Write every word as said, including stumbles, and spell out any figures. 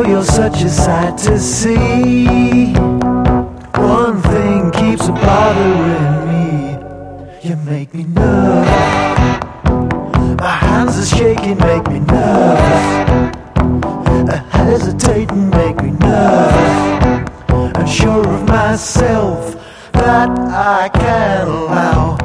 you're such a sight to see. One thing keeps bothering me. You make me nervous. My hands are shaking, make me nervous. Hesitating, make me nervous. Unsure of myself that I can allow